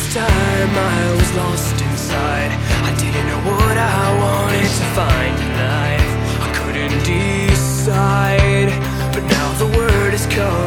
This time I was lost inside. I didn't know what I wanted to find in life. I couldn't decide, but now the word has come.